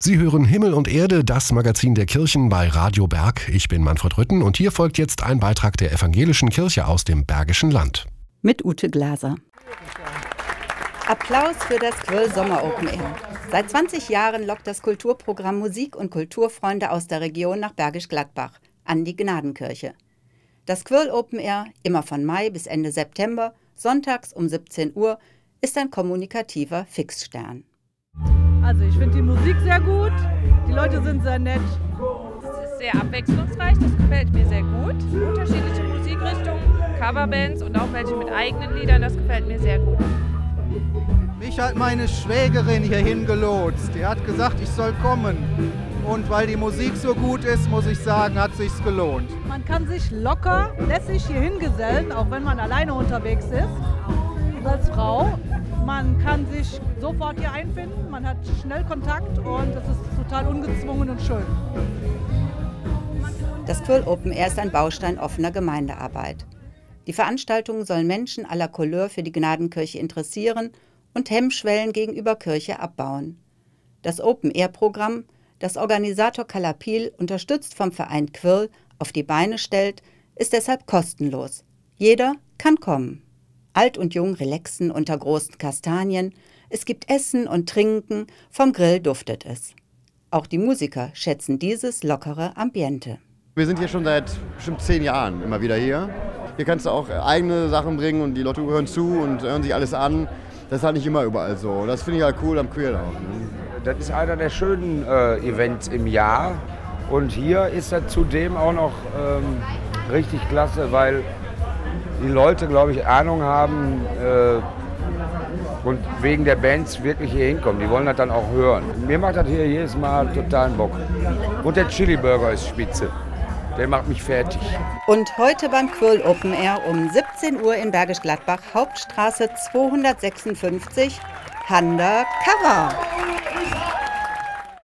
Sie hören Himmel und Erde, das Magazin der Kirchen bei Radio Berg. Ich bin Manfred Rütten und hier folgt jetzt ein Beitrag der Evangelischen Kirche aus dem Bergischen Land. Mit Ute Glaser. Applaus für das Quirl Sommer Open Air. Seit 20 Jahren lockt das Kulturprogramm Musik- und Kulturfreunde aus der Region nach Bergisch Gladbach, an die Gnadenkirche. Das Quirl Open Air, immer von Mai bis Ende September, sonntags um 17 Uhr, ist ein kommunikativer Fixstern. Also ich finde die Musik sehr gut, die Leute sind sehr nett. Es ist sehr abwechslungsreich, das gefällt mir sehr gut. Unterschiedliche Musikrichtungen, Coverbands und auch welche mit eigenen Liedern, das gefällt mir sehr gut. Mich hat meine Schwägerin hierhin gelotst. Die hat gesagt, ich soll kommen. Und weil die Musik so gut ist, muss ich sagen, hat sich's gelohnt. Man kann sich locker, lässig hier hingesellen, auch wenn man alleine unterwegs ist, als Frau. Man kann sich sofort hier einfinden, man hat schnell Kontakt und es ist total ungezwungen und schön. Das Quirl Open Air ist ein Baustein offener Gemeindearbeit. Die Veranstaltungen sollen Menschen aller Couleur für die Gnadenkirche interessieren und Hemmschwellen gegenüber Kirche abbauen. Das Open-Air-Programm, das Organisator Kalapil, unterstützt vom Verein Quirl, auf die Beine stellt, ist deshalb kostenlos. Jeder kann kommen. Alt und jung relaxen unter großen Kastanien, es gibt Essen und Trinken, vom Grill duftet es. Auch die Musiker schätzen dieses lockere Ambiente. Wir sind hier schon seit bestimmt 10 Jahren immer wieder hier. Hier kannst du auch eigene Sachen bringen und die Leute hören zu und hören sich alles an. Das ist halt nicht immer überall so. Das finde ich halt cool am Quirl auch. Ne? Das ist einer der schönen Events im Jahr. Und hier ist das zudem auch noch richtig klasse, weil die Leute, glaube ich, Ahnung haben und wegen der Bands wirklich hier hinkommen. Die wollen das dann auch hören. Mir macht das hier jedes Mal totalen Bock. Und der Chili-Burger ist spitze. Der macht mich fertig. Und heute beim Quirl Open Air um 17 Uhr in Bergisch Gladbach, Hauptstraße 256, Undercover.